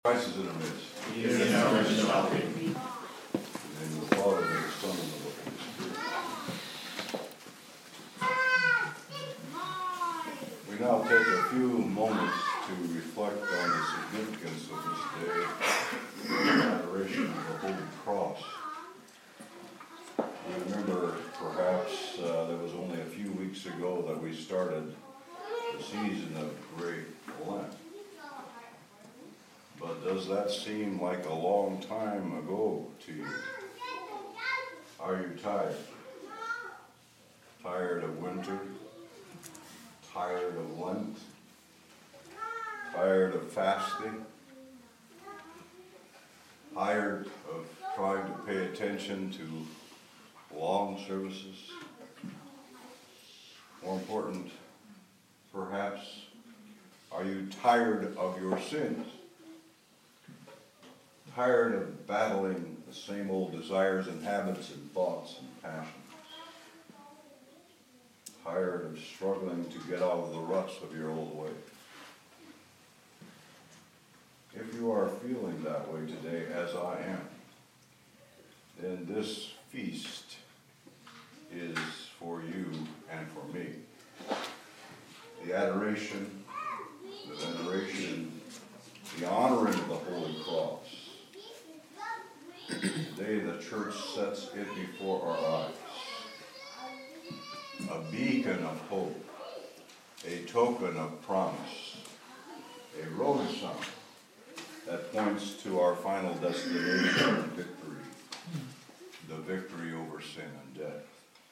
Christ is in our midst. He is in our midst. In the name of the Father, and of the Son, and of the Holy Spirit. We now take a few moments to reflect on the significance of this day, the adoration of the Holy Cross. We remember, perhaps, there was only a few weeks ago that we started the season of Great Lent. But does that seem like a long time ago to you? Are you tired? Tired of winter? Tired of Lent? Tired of fasting? Tired of trying to pay attention to long services? More important, perhaps, are you tired of your sins? Tired of battling the same old desires and habits and thoughts and passions? Tired of struggling to get out of the ruts of your old way? If you are feeling that way today, as I am, then this feast is for you and for me. The adoration, the veneration, the honoring of the Holy Cross. Today the church sets it before our eyes. A beacon of hope, a token of promise, a road sign that points to our final destination of victory, the victory over sin and death.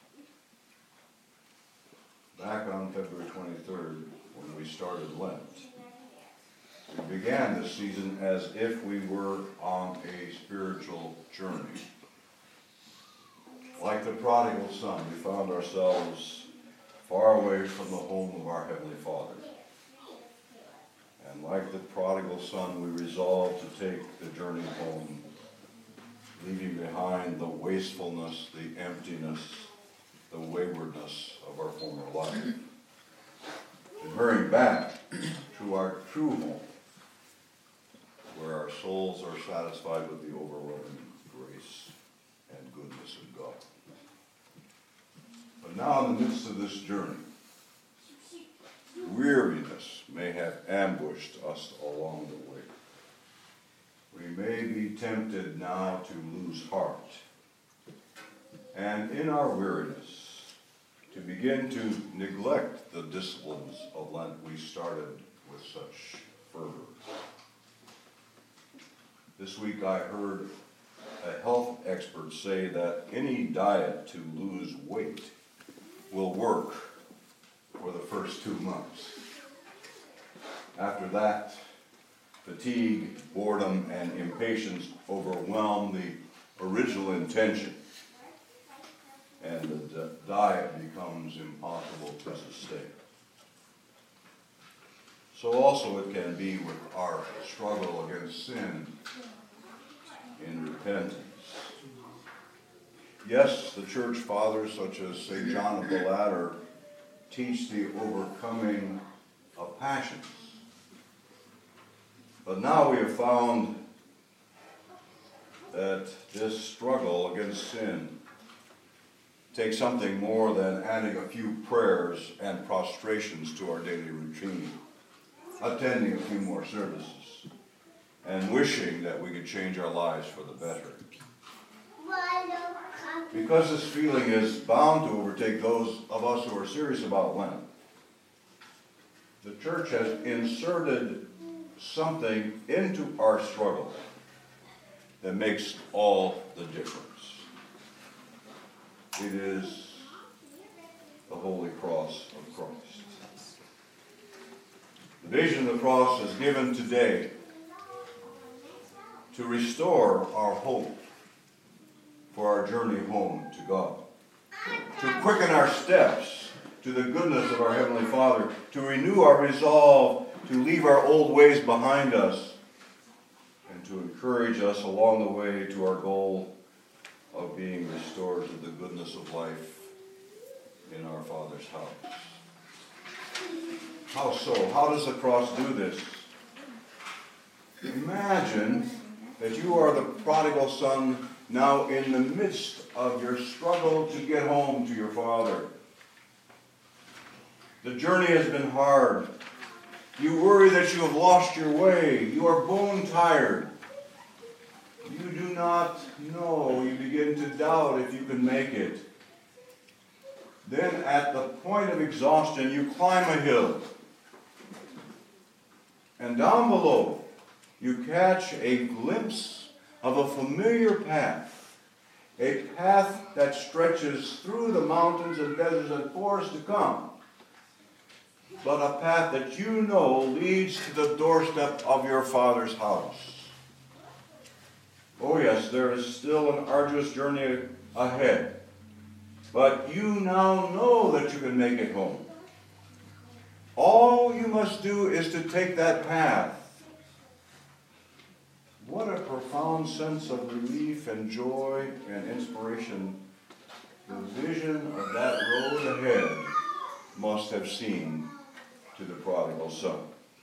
Back on February 23rd, when we started Lent, we began this season as if we were on a spiritual journey. Like the prodigal son, we found ourselves far away from the home of our Heavenly Father. And like the prodigal son, we resolved to take the journey home, leaving behind the wastefulness, the emptiness, the waywardness of our former life, and hurrying back to our true home, where our souls are satisfied with the overwhelming grace and goodness of God. But now in the midst of this journey, weariness may have ambushed us along the way. We may be tempted now to lose heart, and in our weariness, to begin to neglect the disciplines of Lent we started with such fervor. This week I heard a health expert say that any diet to lose weight will work for the first 2 months. After that, fatigue, boredom, and impatience overwhelm the original intention, and the diet becomes impossible to sustain. So also it can be with our struggle against sin in repentance. Yes, the church fathers such as St. John of the Ladder teach the overcoming of passions. But now we have found that this struggle against sin takes something more than adding a few prayers and prostrations to our daily routine, attending a few more services, and wishing that we could change our lives for the better. Because this feeling is bound to overtake those of us who are serious about Lent, the church has inserted something into our struggle that makes all the difference. It is the Holy Cross of Christ. The vision of the cross is given today to restore our hope for our journey home to God, to quicken our steps to the goodness of our Heavenly Father, to renew our resolve to leave our old ways behind us, and to encourage us along the way to our goal of being restored to the goodness of life in our Father's house. How so? How does the cross do this? Imagine that you are the prodigal son now in the midst of your struggle to get home to your father. The journey has been hard. You worry that you have lost your way. You are bone tired. You do not know. You begin to doubt if you can make it. Then at the point of exhaustion, you climb a hill. And down below, you catch a glimpse of a familiar path. A path that stretches through the mountains and deserts and forests to come. But a path that you know leads to the doorstep of your father's house. Oh yes, there is still an arduous journey ahead. But you now know that you can make it home. All you must do is to take that path. What a profound sense of relief and joy and inspiration the vision of that road ahead must have seemed to the prodigal son.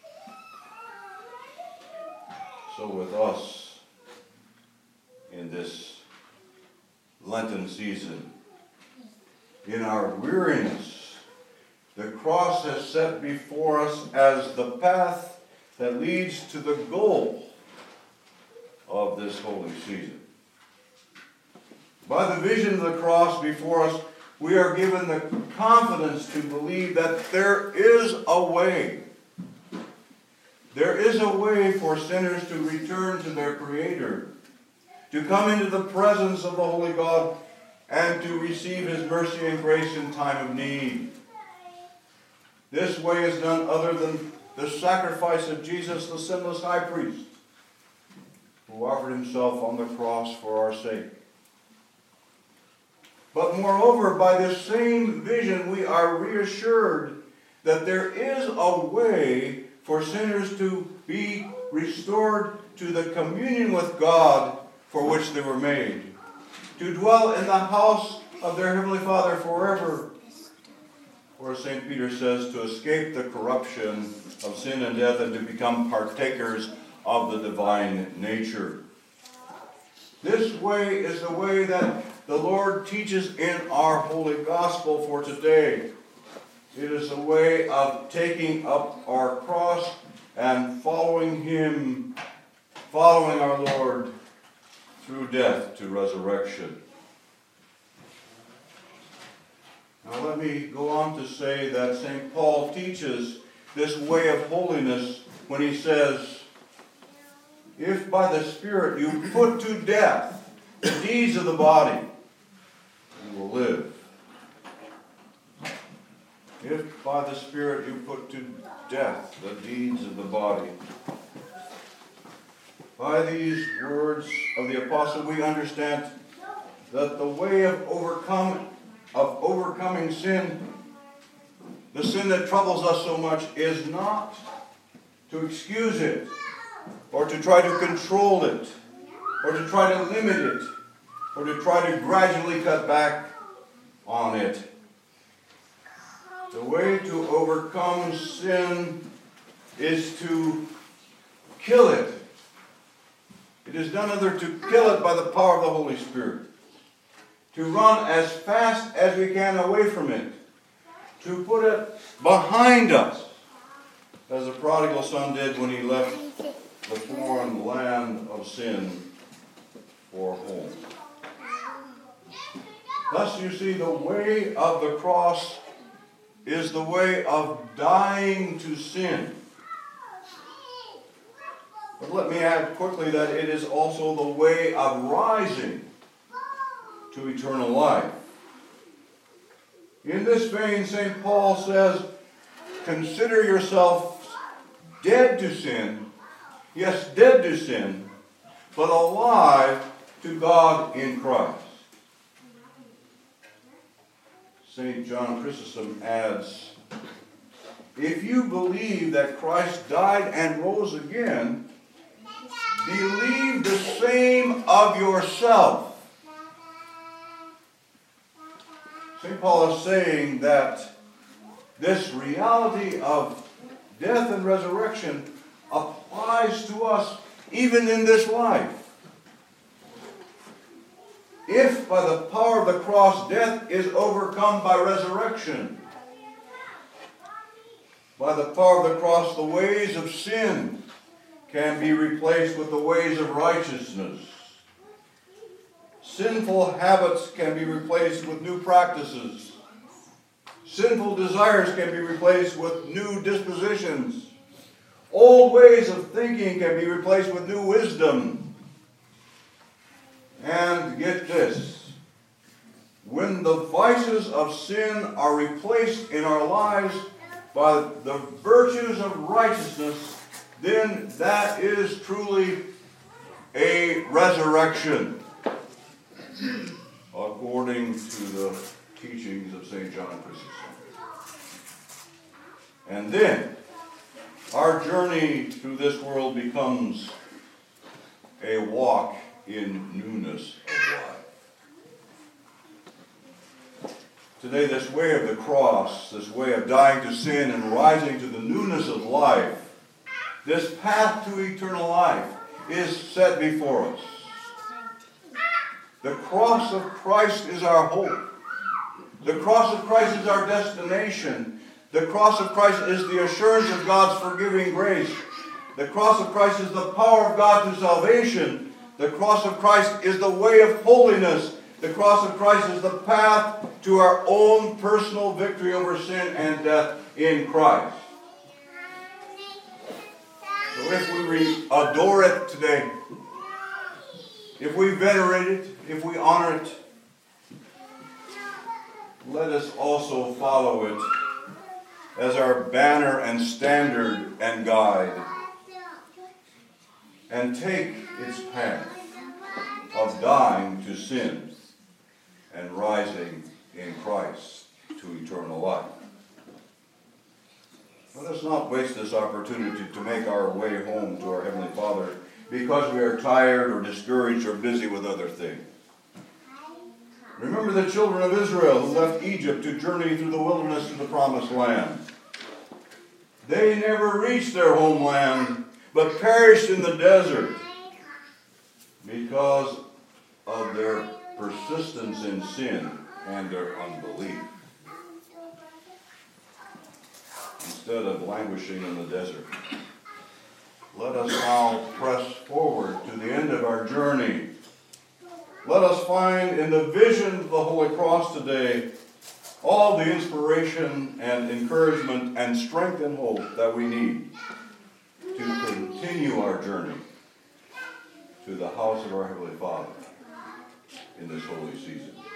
So with us in this Lenten season, in our weariness, the cross has set before us as the path that leads to the goal of this holy season. By the vision of the cross before us, we are given the confidence to believe that there is a way. There is a way for sinners to return to their Creator, to come into the presence of the Holy God, and to receive His mercy and grace in time of need. This way is none other than the sacrifice of Jesus, the sinless high priest, who offered Himself on the cross for our sake. But moreover, by this same vision, we are reassured that there is a way for sinners to be restored to the communion with God for which they were made, to dwell in the house of their Heavenly Father forever, or as St. Peter says, to escape the corruption of sin and death and to become partakers of the divine nature. This way is the way that the Lord teaches in our Holy Gospel for today. It is a way of taking up our cross and following Him, following our Lord through death to resurrection. Now let me go on to say that St. Paul teaches this way of holiness when he says, if by the Spirit you put to death the deeds of the body, you will live. If by the Spirit you put to death the deeds of the body. By these words of the apostle, we understand that the way of overcoming sin, the sin that troubles us so much, is not to excuse it, or to try to control it, or to try to limit it, or to try to gradually cut back on it. The way to overcome sin is to kill it. It is none other to kill it by the power of the Holy Spirit. To run as fast as we can away from it. To put it behind us, as the prodigal son did when he left the foreign land of sin for home. Thus, you see, the way of the cross is the way of dying to sin. But let me add quickly that it is also the way of rising to eternal life. In this vein, St. Paul says, consider yourselves dead to sin. Yes, dead to sin, but alive to God in Christ. St. John Chrysostom adds, if you believe that Christ died and rose again, believe the same of yourself. St. Paul is saying that this reality of death and resurrection applies to us even in this life. If by the power of the cross death is overcome by resurrection, by the power of the cross the ways of sin can be replaced with the ways of righteousness. Sinful habits can be replaced with new practices. Sinful desires can be replaced with new dispositions. Old ways of thinking can be replaced with new wisdom. And get this, when the vices of sin are replaced in our lives by the virtues of righteousness, then that is truly a resurrection, according to the teachings of St. John Chrysostom. And then our journey through this world becomes a walk in newness of life. Today, this way of the cross, this way of dying to sin and rising to the newness of life, this path to eternal life is set before us. The cross of Christ is our hope. The cross of Christ is our destination. The cross of Christ is the assurance of God's forgiving grace. The cross of Christ is the power of God to salvation. The cross of Christ is the way of holiness. The cross of Christ is the path to our own personal victory over sin and death in Christ. So if we adore it today, if we venerate it, if we honor it, let us also follow it as our banner and standard and guide, and take its path of dying to sin and rising in Christ to eternal life. Let us not waste this opportunity to make our way home to our Heavenly Father because we are tired or discouraged or busy with other things. Remember the children of Israel who left Egypt to journey through the wilderness to the promised land. They never reached their homeland, but perished in the desert because of their persistence in sin and their unbelief. Instead of languishing in the desert, let us now press forward to the end of our journey. Let us find in the vision of the Holy Cross today all the inspiration and encouragement and strength and hope that we need to continue our journey to the house of our Heavenly Father in this holy season.